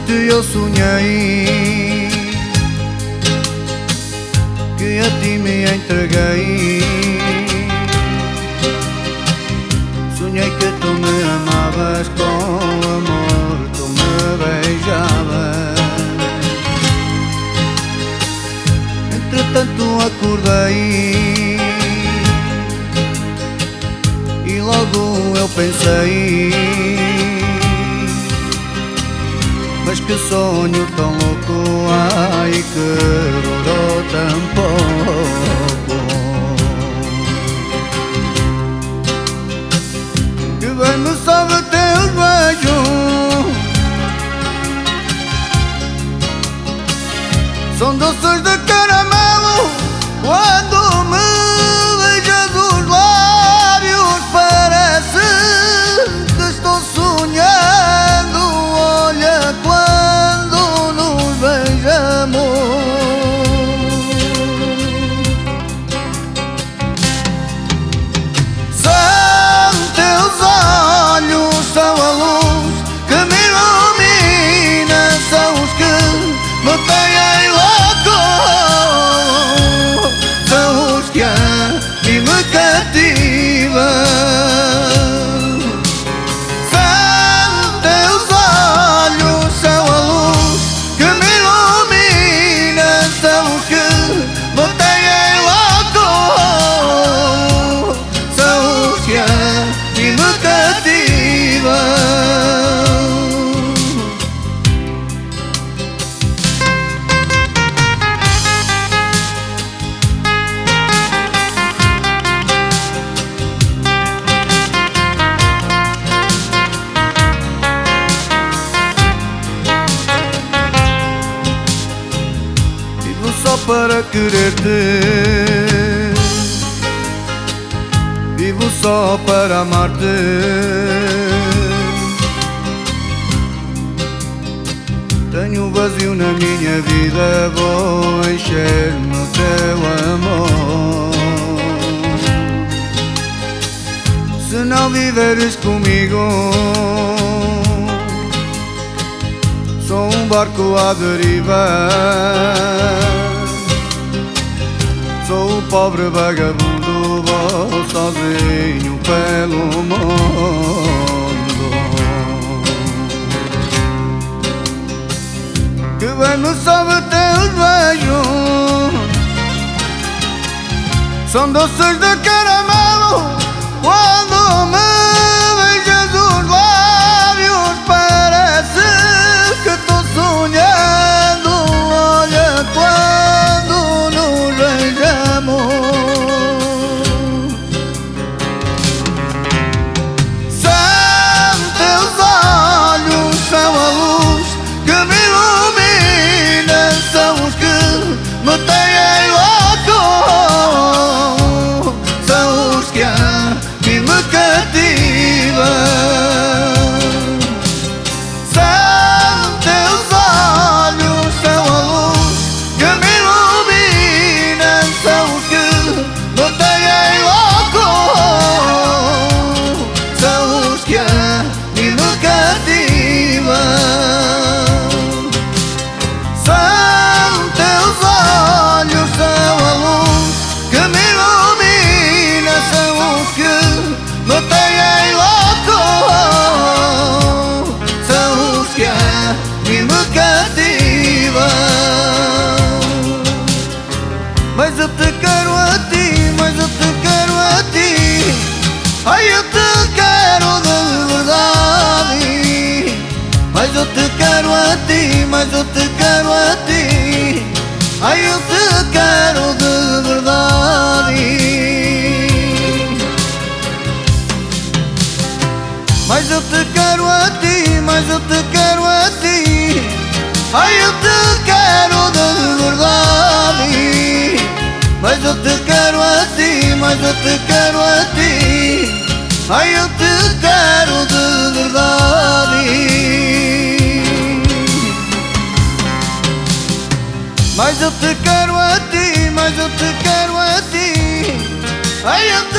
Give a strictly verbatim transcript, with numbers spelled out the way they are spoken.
noite eu sonhei que a ti me entreguei. Sonhei que tu me amavas com amor, tu me beijavas. Entretanto acordei e logo eu pensei: mas que sonho tão louco, ai que durou tão pouco. Que bem me sabe teus beijos, são doces de caramelo. Quando me beijas os lábios parece que estou sonhando. Olha quando nos beijamos, são teus olhos, são a luz que me ilumina, são os que me têm louco, são os que a mim me cativam. Só para querer-te, vivo só para amar-te. Tenho vazio na minha vida, vou encher no teu amor. Se não viveres comigo, sou um barco à deriva, sou o pobre vagabundo, vou sozinho pelo mundo. Que bem me sabe teus beijos, são doces de caramelo. Quando me beijas os lábios parece que estou sonhando. Olha quando nos beijamos, são teus olhos, são a luz que me ilumina, são os que me têm louco, são os que a mim me cativam. Mas eu te quero a ti, mas eu te quero a ti, ai eu te quero de verdade. Mas eu te quero a ti, mas eu te quero a ti, ai eu te quero de verdade. Mas eu te quero a ti, mas eu te quero a ti, ai eu te quero de verdade. Mas eu te quero a ti, mas eu te quero a ti, ai eu te quero de verdade. Mas eu te quero a ti, mas eu te quero a ti, ai eu te